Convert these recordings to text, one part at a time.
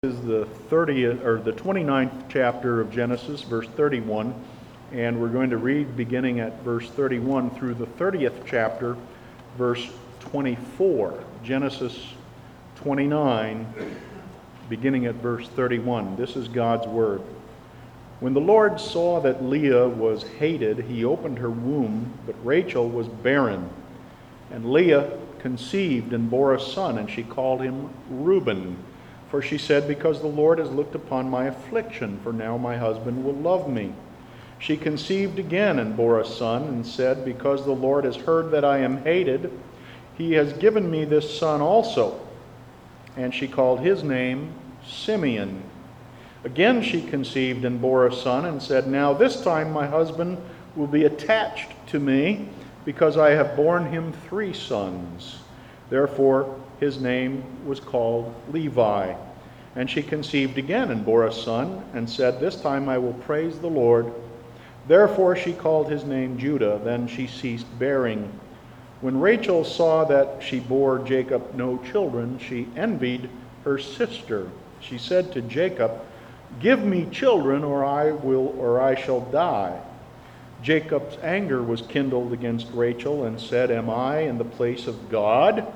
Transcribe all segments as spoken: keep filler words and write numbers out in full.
Is the thirtieth or the twenty-ninth chapter of Genesis, verse thirty-one, and we're going to read beginning at verse thirty-one through the thirtieth chapter, verse twenty-four. Genesis twenty-nine, beginning at verse thirty-one. This is God's word. When the Lord saw that Leah was hated, he opened her womb, but Rachel was barren. And Leah conceived and bore a son, and she called him Reuben. For she said, because the Lord has looked upon my affliction, for now my husband will love me. She conceived again and bore a son, and said, because the Lord has heard that I am hated, he has given me this son also. And she called his name Simeon. Again she conceived and bore a son, and said, now this time my husband will be attached to me, because I have borne him three sons. Therefore his name was called Levi. And she conceived again and bore a son, and said, this time I will praise the Lord. Therefore she called his name Judah. Then she ceased bearing. When Rachel saw that she bore Jacob no children, she envied her sister. She said to Jacob, give me children, or I will, or I shall die. Jacob's anger was kindled against Rachel, and said, am I in the place of God,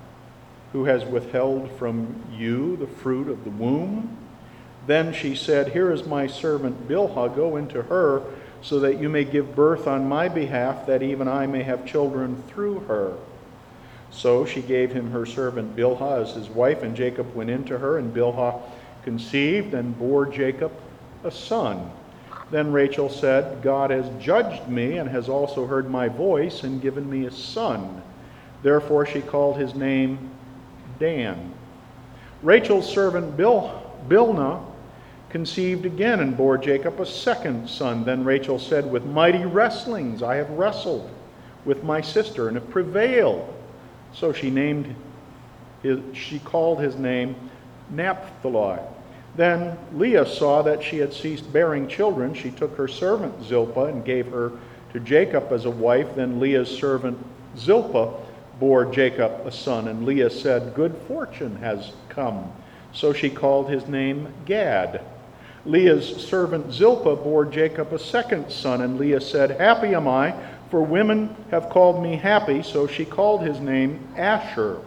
who has withheld from you the fruit of the womb? Then she said, here is my servant Bilhah, go into her, so that you may give birth on my behalf, that even I may have children through her. So she gave him her servant Bilhah as his wife, and Jacob went into her, and Bilhah conceived and bore Jacob a son. Then Rachel said, God has judged me, and has also heard my voice, and given me a son. Therefore she called his name Dan. Rachel's servant Bil, Bilhah conceived again and bore Jacob a second son. Then Rachel said, with mighty wrestlings I have wrestled with my sister and have prevailed. So she named his, she called his name Naphtali. Then Leah saw that she had ceased bearing children. She took her servant Zilpah and gave her to Jacob as a wife. Then Leah's servant Zilpah bore Jacob a son, and Leah said, good fortune has come. So she called his name Gad. Leah's servant Zilpah bore Jacob a second son, and Leah said, happy am I, for women have called me happy. So she called his name Asher.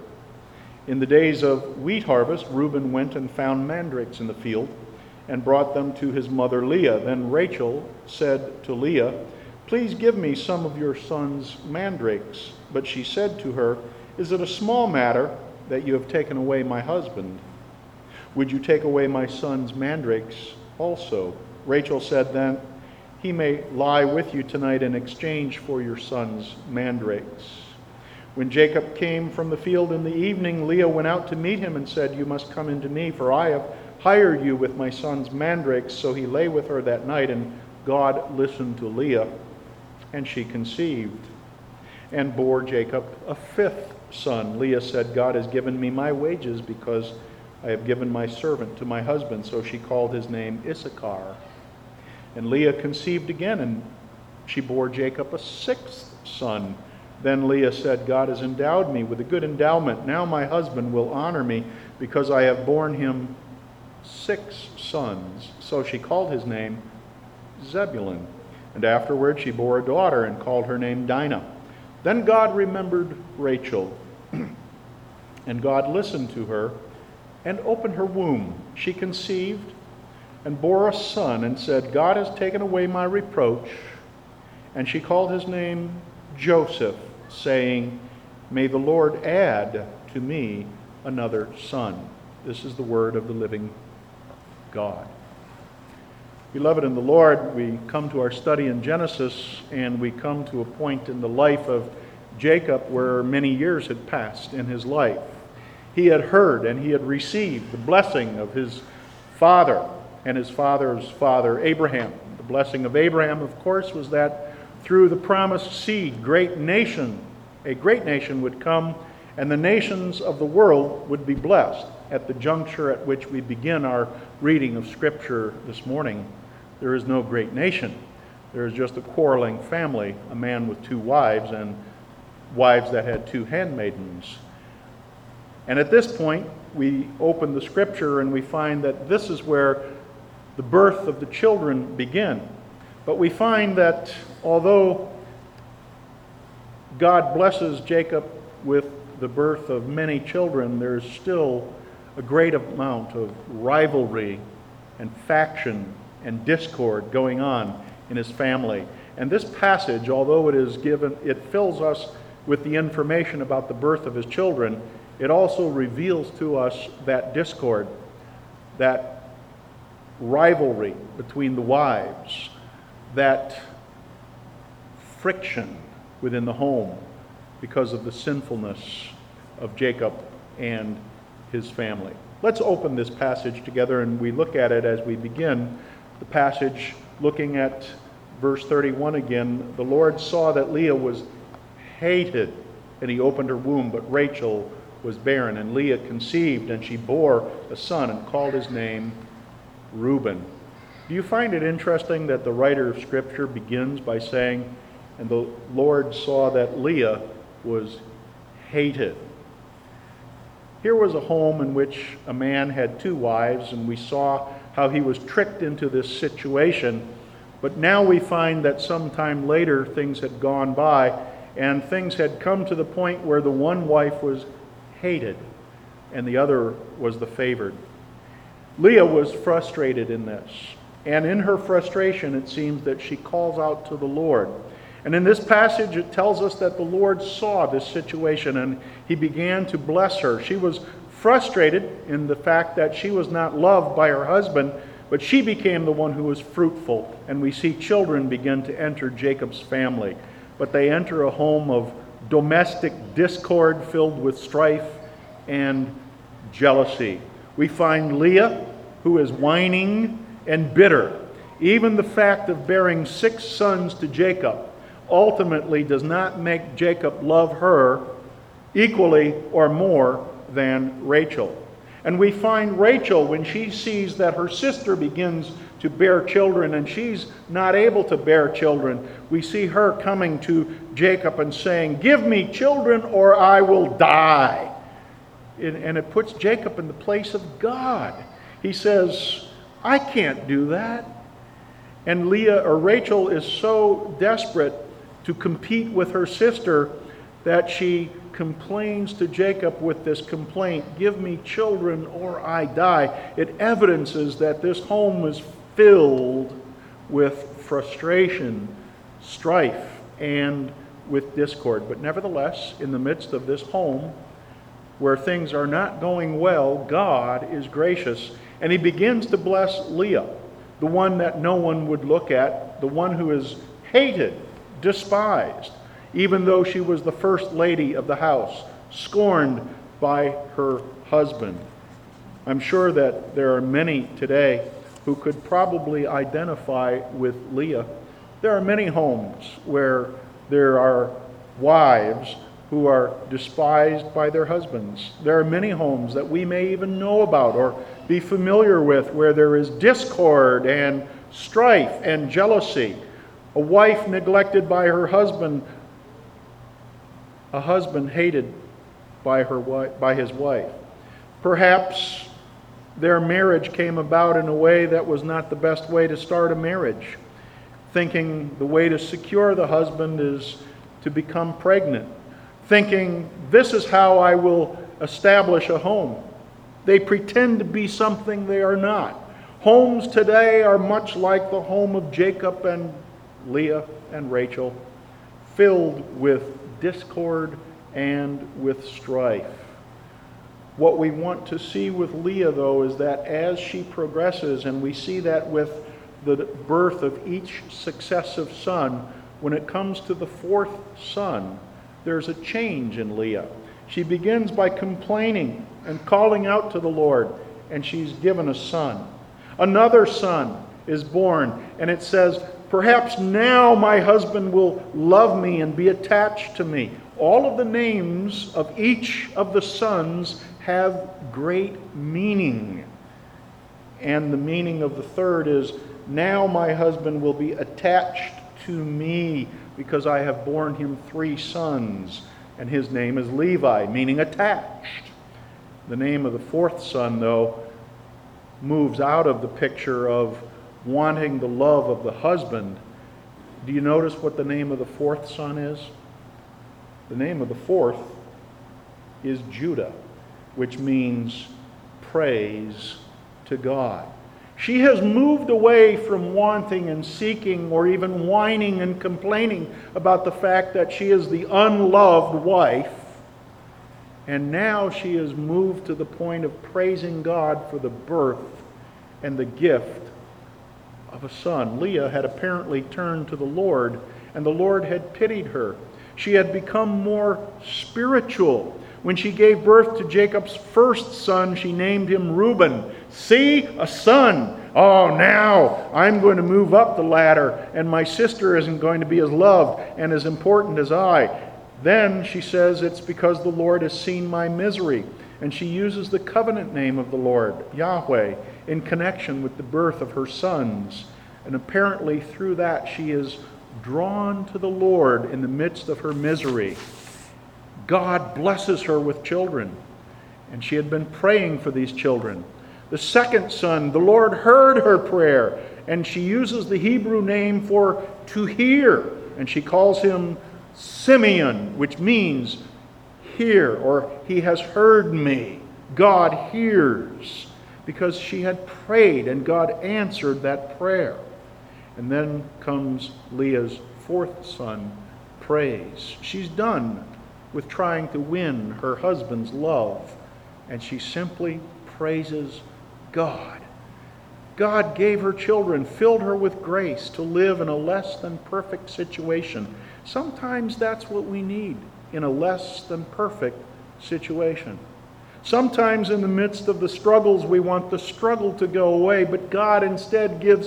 In the days of wheat harvest, Reuben went and found mandrakes in the field, and brought them to his mother Leah. Then Rachel said to Leah, please give me some of your son's mandrakes. But she said to her, is it a small matter that you have taken away my husband? Would you take away my son's mandrakes also? Rachel said then, he may lie with you tonight in exchange for your son's mandrakes. When Jacob came from the field in the evening, Leah went out to meet him and said, you must come into me, for I have hired you with my son's mandrakes. So he lay with her that night, and God listened to Leah, and she conceived and bore Jacob a fifth son. Leah said, God has given me my wages, because I have given my servant to my husband. So she called his name Issachar. And Leah conceived again, and she bore Jacob a sixth son. Then Leah said, God has endowed me with a good endowment. Now my husband will honor me, because I have borne him six sons. So she called his name Zebulun. And afterward she bore a daughter, and called her name Dinah. Then God remembered Rachel, and God listened to her, and opened her womb. She conceived and bore a son, and said, God has taken away my reproach. And she called his name Joseph, saying, may the Lord add to me another son. This is the word of the living God. Beloved in the Lord, we come to our study in Genesis, and we come to a point in the life of Jacob where many years had passed in his life. He had heard and he had received the blessing of his father and his father's father, Abraham. The blessing of Abraham, of course, was that through the promised seed, great nation, a great nation would come, and the nations of the world would be blessed. At the juncture at which we begin our reading of Scripture this morning, there is no great nation. There is just a quarreling family, a man with two wives, and wives that had two handmaidens. And at this point, we open the scripture and we find that this is where the birth of the children begin. But we find that although God blesses Jacob with the birth of many children, there's still a great amount of rivalry and faction and discord going on in his family. And this passage, although it is given, it fills us with the information about the birth of his children, it also reveals to us that discord, that rivalry between the wives, that friction within the home because of the sinfulness of Jacob and his family. Let's open this passage together and we look at it as we begin the passage, looking at verse thirty-one again. The Lord saw that Leah was hated, and he opened her womb, but Rachel was barren, and Leah conceived, and she bore a son and called his name Reuben. Do you find it interesting that the writer of Scripture begins by saying, and the Lord saw that Leah was hated? Here was a home in which a man had two wives, and we saw how he was tricked into this situation. But now we find that sometime later things had gone by, and things had come to the point where the one wife was hated, and the other was the favored. Leah was frustrated in this, and in her frustration it seems that she calls out to the Lord. And in this passage it tells us that the Lord saw this situation and he began to bless her. She was frustrated in the fact that she was not loved by her husband, but she became the one who was fruitful, and we see children begin to enter Jacob's family. But they enter a home of domestic discord filled with strife and jealousy. We find Leah, who is whining and bitter. Even the fact of bearing six sons to Jacob ultimately does not make Jacob love her equally or more than Rachel. And we find Rachel, when she sees that her sister begins to bear children and she's not able to bear children, we see her coming to Jacob and saying, "Give me children or I will die." And it puts Jacob in the place of God. He says, "I can't do that." And Leah or Rachel is so desperate to compete with her sister that she complains to Jacob with this complaint, "Give me children or I die." It evidences that this home is filled with frustration, strife, and with discord. But nevertheless, in the midst of this home, where things are not going well, God is gracious, and he begins to bless Leah, the one that no one would look at, the one who is hated, despised, even though she was the first lady of the house, scorned by her husband. I'm sure that there are many today who could probably identify with Leah. There are many homes where there are wives who are despised by their husbands. There are many homes that we may even know about or be familiar with where there is discord and strife and jealousy. A wife neglected by her husband, a husband hated by her wife, by his wife. Perhaps their marriage came about in a way that was not the best way to start a marriage, thinking the way to secure the husband is to become pregnant, thinking this is how I will establish a home. They pretend to be something they are not. Homes today are much like the home of Jacob and Leah and Rachel, filled with discord and with strife. What we want to see with Leah, though, is that as she progresses, and we see that with the birth of each successive son, when it comes to the fourth son, there's a change in Leah. She begins by complaining and calling out to the Lord, and she's given a son. Another son is born, and it says, "Perhaps now my husband will love me and be attached to me." All of the names of each of the sons have great meaning. And the meaning of the third is, "Now my husband will be attached to me because I have borne him three sons." And his name is Levi, meaning attached. The name of the fourth son, though, moves out of the picture of wanting the love of the husband. Do you notice what the name of the fourth son is? The name of the fourth is Judah, which means praise to God. She has moved away from wanting and seeking or even whining and complaining about the fact that she is the unloved wife. And now she has moved to the point of praising God for the birth and the gift of a son. Leah had apparently turned to the Lord, and the Lord had pitied her. She had become more spiritual. When she gave birth to Jacob's first son, she named him Reuben. See, a son. Oh, now I'm going to move up the ladder, and my sister isn't going to be as loved and as important as I. Then she says it's because the Lord has seen my misery. And she uses the covenant name of the Lord, Yahweh, in connection with the birth of her sons. And apparently through that she is drawn to the Lord in the midst of her misery. God blesses her with children, and she had been praying for these children. The second son, the Lord heard her prayer, and she uses the Hebrew name for to hear, and she calls him Simeon, which means hear, or he has heard me. God hears, because she had prayed and God answered that prayer. And then comes Leah's fourth son, praise. She's done with trying to win her husband's love, and she simply praises God. God gave her children, filled her with grace to live in a less than perfect situation. Sometimes that's what we need in a less than perfect situation. Sometimes in the midst of the struggles, we want the struggle to go away, but God instead gives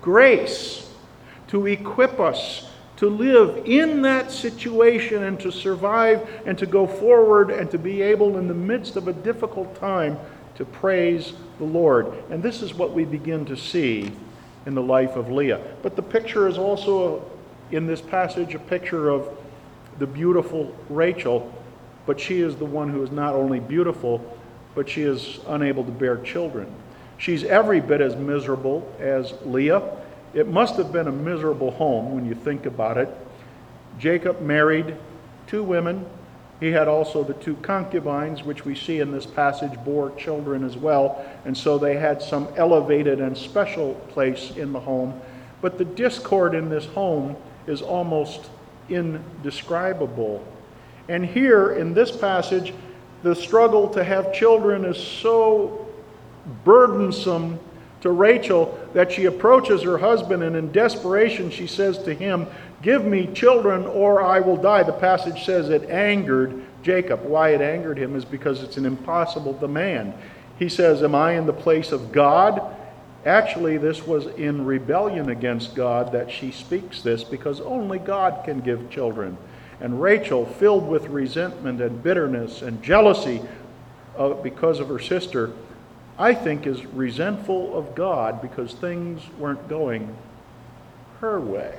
grace to equip us to live in that situation and to survive and to go forward and to be able in the midst of a difficult time to praise the Lord. And this is what we begin to see in the life of Leah. But the picture is also, in this passage, a picture of the beautiful Rachel, but she is the one who is not only beautiful, but she is unable to bear children. She's every bit as miserable as Leah. It must have been a miserable home when you think about it. Jacob married two women. He had also the two concubines, which we see in this passage bore children as well, and so they had some elevated and special place in the home. But the discord in this home is almost indescribable. And here in this passage, the struggle to have children is so burdensome to Rachel that she approaches her husband, and in desperation she says to him, "Give me children or I will die." The passage says it angered Jacob. Why it angered him is because it's an impossible demand. He says, "Am I in the place of God?" Actually, this was in rebellion against God that she speaks this, because only God can give children. And Rachel, filled with resentment and bitterness and jealousy uh, because of her sister, I think is resentful of God because things weren't going her way.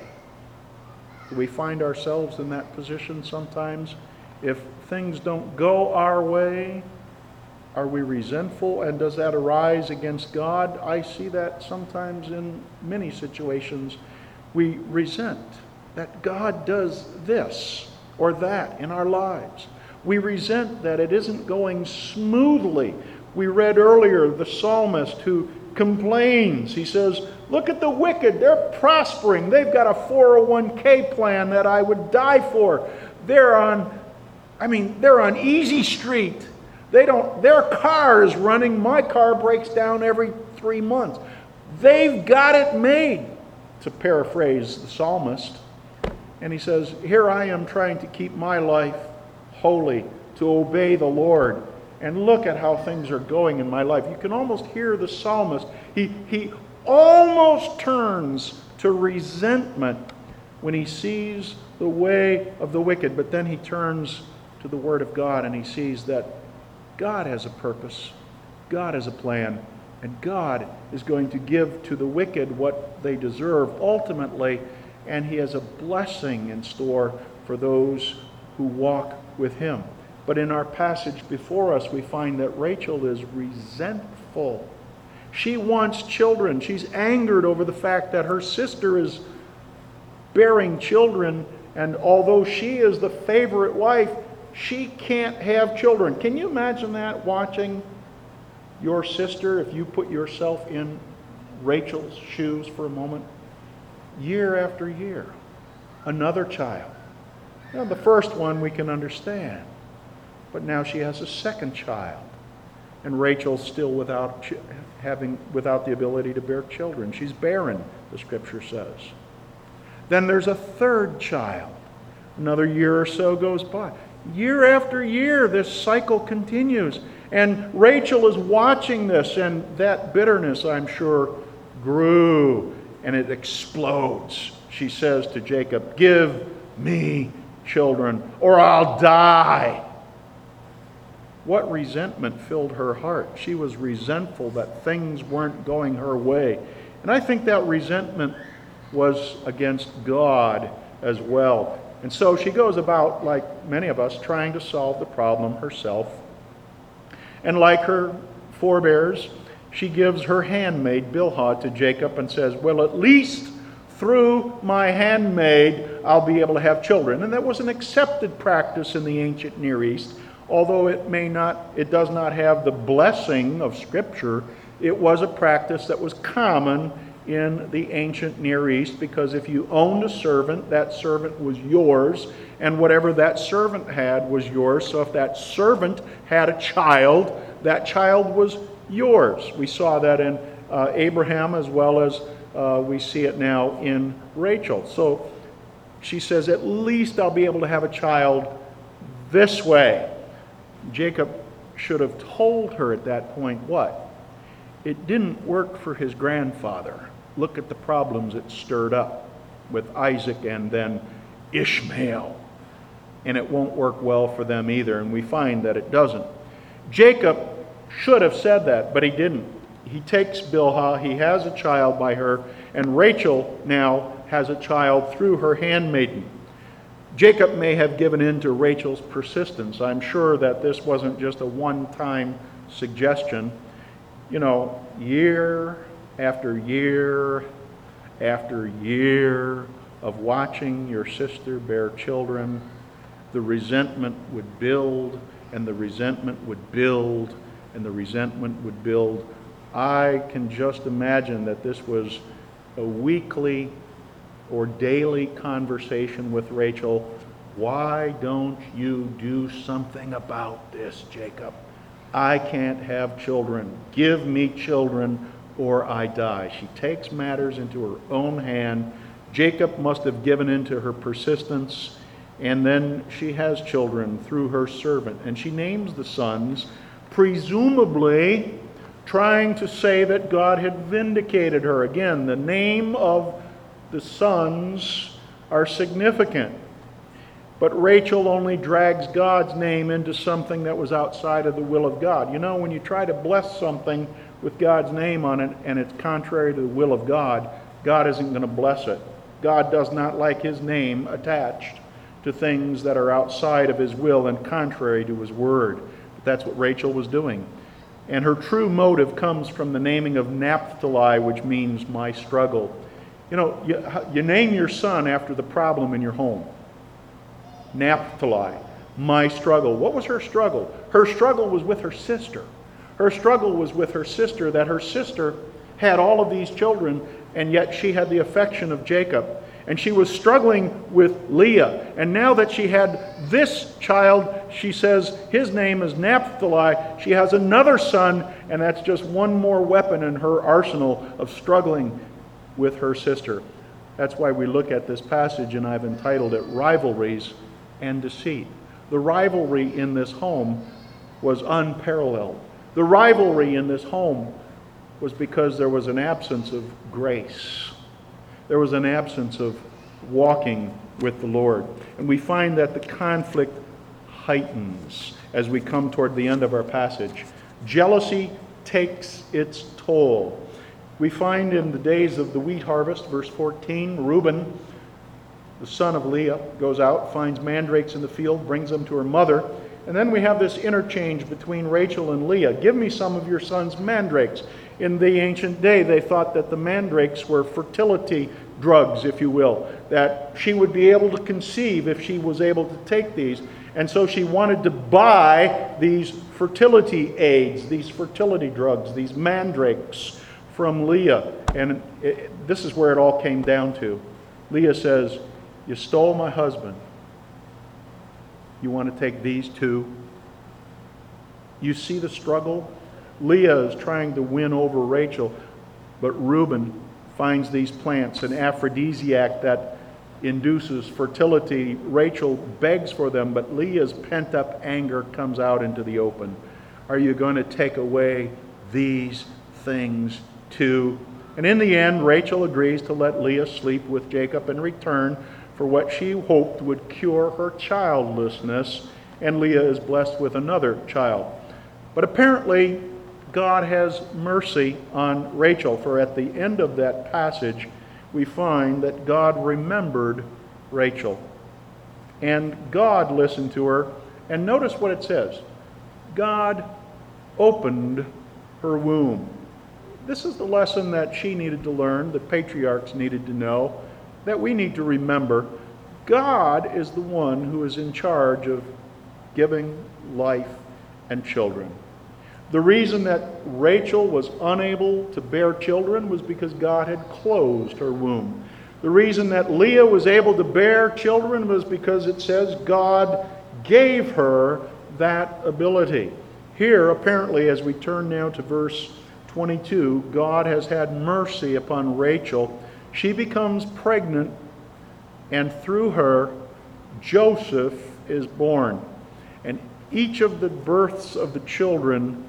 Do we find ourselves in that position sometimes? If things don't go our way, are we resentful, and does that arise against God? I see that sometimes in many situations. We resent that God does this or that in our lives. We resent that it isn't going smoothly. We read earlier the psalmist who complains. He says, "Look at the wicked. They're prospering. They've got a four oh one k plan that I would die for. They're on, I mean, they're on easy street. They don't, their car is running. My car breaks down every three months. They've got it made," to paraphrase the psalmist. And he says, here I am trying to keep my life holy, to obey the Lord. And look at how things are going in my life. You can almost hear the psalmist. He, he almost turns to resentment when he sees the way of the wicked. But then he turns to the Word of God and he sees that God has a purpose. God has a plan. And God is going to give to the wicked what they deserve ultimately. And he has a blessing in store for those who walk with him. But in our passage before us, we find that Rachel is resentful. She wants children. She's angered over the fact that her sister is bearing children, and although she is the favorite wife, she can't have children. Can you imagine that, watching your sister, if you put yourself in Rachel's shoes for a moment? Year after year, another child. Now, the first one we can understand, but now she has a second child, and Rachel's still without ch- having without the ability to bear children. She's barren, the Scripture says. Then there's a third child. Another year or so goes by. Year after year, this cycle continues. And Rachel is watching this, and that bitterness, I'm sure, grew, and it explodes. She says to Jacob, "Give me children, or I'll die." What resentment filled her heart? She was resentful that things weren't going her way. And I think that resentment was against God as well. And so she goes about, like many of us, trying to solve the problem herself. And like her forebears, she gives her handmaid Bilhah to Jacob and says, "Well, at least through my handmaid I'll be able to have children." And that was an accepted practice in the ancient Near East. Although it may not, it does not have the blessing of Scripture, it was a practice that was common in the ancient Near East, because if you owned a servant, that servant was yours, and whatever that servant had was yours. So if that servant had a child, that child was yours. We saw that in uh, Abraham, as well as uh, we see it now in Rachel. So she says, "At least I'll be able to have a child this way." Jacob should have told her at that point what? It didn't work for his grandfather. Look at the problems it stirred up with Isaac and then Ishmael. And it won't work well for them either, and we find that it doesn't. Jacob should have said that, but he didn't. He takes Bilhah, he has a child by her, and Rachel now has a child through her handmaiden. Jacob may have given in to Rachel's persistence. I'm sure that this wasn't just a one-time suggestion. You know, year after year after year of watching your sister bear children, the resentment would build, and the resentment would build, and the resentment would build. I can just imagine that this was a weekly or daily conversation with Rachel. "Why don't you do something about this, Jacob? I can't have children. Give me children or I die." She takes matters into her own hand. Jacob must have given in to her persistence, and then she has children through her servant. And she names the sons, presumably trying to say that God had vindicated her. Again, the name of the sons are significant. But Rachel only drags God's name into something that was outside of the will of God. You know, when you try to bless something with God's name on it and it's contrary to the will of God, God isn't going to bless it. God does not like His name attached to things that are outside of His will and contrary to His word. But that's what Rachel was doing. And her true motive comes from the naming of Naphtali, which means my struggle. You know, you, you name your son after the problem in your home. Naphtali, my struggle. What was her struggle? Her struggle was with her sister. Her struggle was with her sister, that her sister had all of these children, and yet she had the affection of Jacob. And she was struggling with Leah. And now that she had this child, she says his name is Naphtali. She has another son, and that's just one more weapon in her arsenal of struggling with her sister. That's why we look at this passage, and I've entitled it Rivalries and Deceit. The rivalry in this home was unparalleled. The rivalry in this home was because there was an absence of grace. There was an absence of walking with the Lord. And we find that the conflict heightens as we come toward the end of our passage. Jealousy takes its toll. We find in the days of the wheat harvest, verse fourteen, Reuben, the son of Leah, goes out, finds mandrakes in the field, brings them to her mother, And then we have this interchange between Rachel and Leah. Give me some of your son's mandrakes. In the ancient day, they thought that the mandrakes were fertility drugs, if you will, that she would be able to conceive if she was able to take these. And so she wanted to buy these fertility aids, these fertility drugs, these mandrakes from Leah. And it, this is where it all came down to. Leah says, you stole my husband. You want to take these too? You see the struggle? Leah is trying to win over Rachel, but Reuben finds these plants, an aphrodisiac that induces fertility. Rachel begs for them, but Leah's pent-up anger comes out into the open. Are you going to take away these things too? And in the end, Rachel agrees to let Leah sleep with Jacob in return for what she hoped would cure her childlessness, and Leah is blessed with another child. But apparently, God has mercy on Rachel, for at the end of that passage, we find that God remembered Rachel. And God listened to her, and notice what it says. God opened her womb. This is the lesson that she needed to learn, the patriarchs needed to know, that we need to remember. God is the one who is in charge of giving life and children. The reason that Rachel was unable to bear children was because God had closed her womb. The reason that Leah was able to bear children was because it says God gave her that ability. Here, apparently, as we turn now to verse twenty-two, God has had mercy upon Rachel. She becomes pregnant, and through her, Joseph is born. And each of the births of the children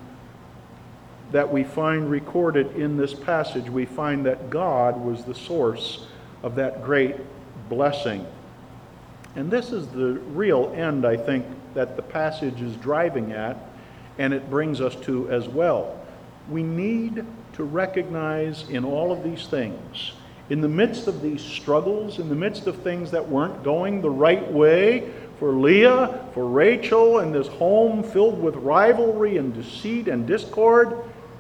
that we find recorded in this passage, we find that God was the source of that great blessing. And this is the real end, I think, that the passage is driving at, and it brings us to as well. We need to recognize in all of these things, in the midst of these struggles, in the midst of things that weren't going the right way for Leah, for Rachel, and this home filled with rivalry and deceit and discord,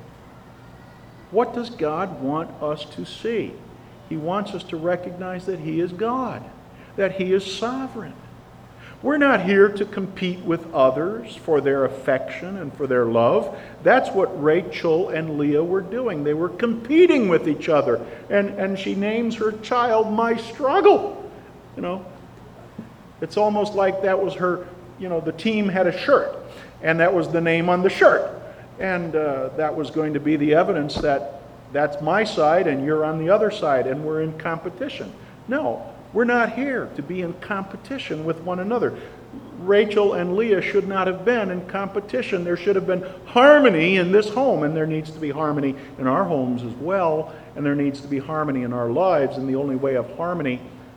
what does God want us to see? He wants us to recognize that He is God, that He is sovereign. We're not here to compete with others for their affection and for their love. That's what Rachel and Leah were doing. They were competing with each other. And, and she names her child My Struggle. You know, it's almost like that was her, you know, the team had a shirt, and that was the name on the shirt. And uh, that was going to be the evidence that that's my side and you're on the other side and we're in competition. No, we're not here to be in competition with one another. Rachel and Leah should not have been in competition. There should have been harmony in this home, and there needs to be harmony in our homes as well, and there needs to be harmony in our lives, and the only way of harmony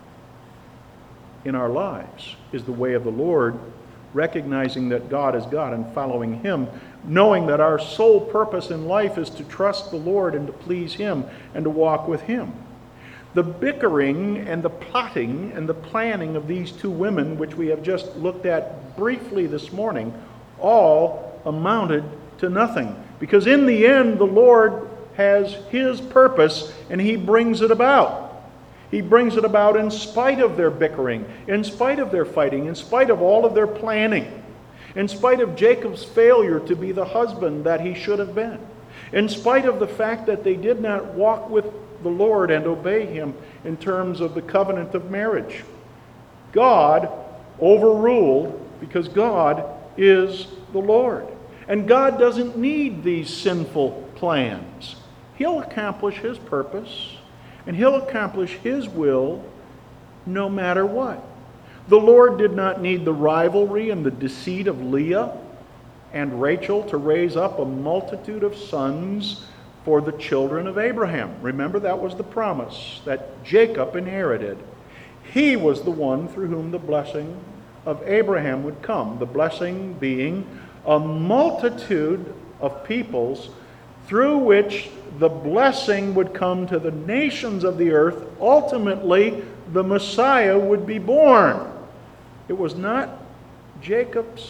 in our lives is the way of the Lord, recognizing that God is God and following Him, knowing that our sole purpose in life is to trust the Lord and to please Him and to walk with Him. The bickering and the plotting and the planning of these two women, which we have just looked at briefly this morning, all amounted to nothing. Because in the end, the Lord has His purpose and He brings it about. He brings it about in spite of their bickering, in spite of their fighting, in spite of all of their planning. In spite of Jacob's failure to be the husband that he should have been. In spite of the fact that they did not walk with the Lord and obey Him in terms of the covenant of marriage. God overruled because God is the Lord. And God doesn't need these sinful plans. He'll accomplish His purpose and He'll accomplish His will no matter what. The Lord did not need the rivalry and the deceit of Leah and Rachel to raise up a multitude of sons for the children of Abraham. Remember, that was the promise that Jacob inherited. He was the one through whom the blessing of Abraham would come. The blessing being a multitude of peoples through which the blessing would come to the nations of the earth. Ultimately, the Messiah would be born. It was not Jacob's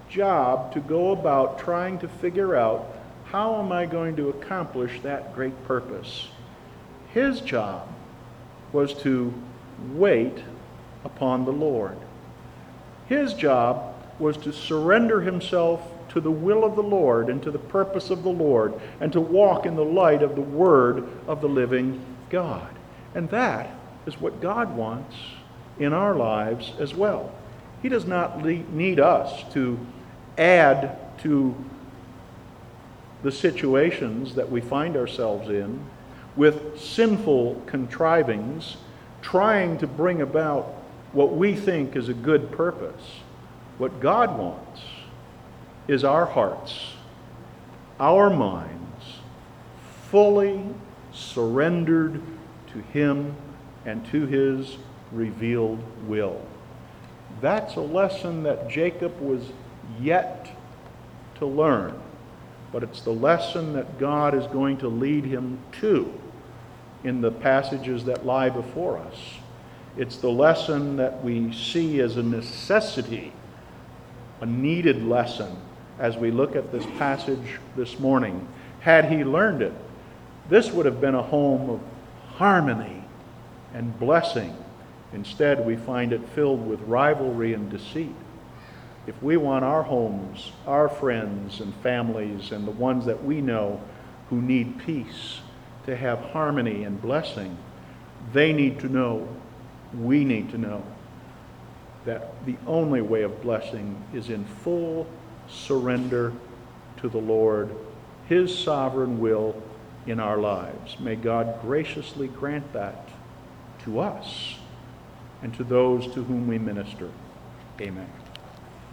job to go about trying to figure out, how am I going to accomplish that great purpose? His job was to wait upon the Lord. His job was to surrender himself to the will of the Lord and to the purpose of the Lord, and to walk in the light of the Word of the living God. And that is what God wants in our lives as well. He does not need us to add to the situations that we find ourselves in with sinful contrivings, trying to bring about what we think is a good purpose. What God wants is our hearts, our minds, fully surrendered to Him and to His revealed will. That's a lesson that Jacob was yet to learn, but it's the lesson that God is going to lead him to in the passages that lie before us. It's the lesson that we see as a necessity, a needed lesson, as we look at this passage this morning. Had he learned it, this would have been a home of harmony and blessing. Instead, we find it filled with rivalry and deceit. If we want our homes, our friends and families, and the ones that we know who need peace, to have harmony and blessing, they need to know, we need to know, that the only way of blessing is in full surrender to the Lord, His sovereign will in our lives. May God graciously grant that to us and to those to whom we minister. Amen.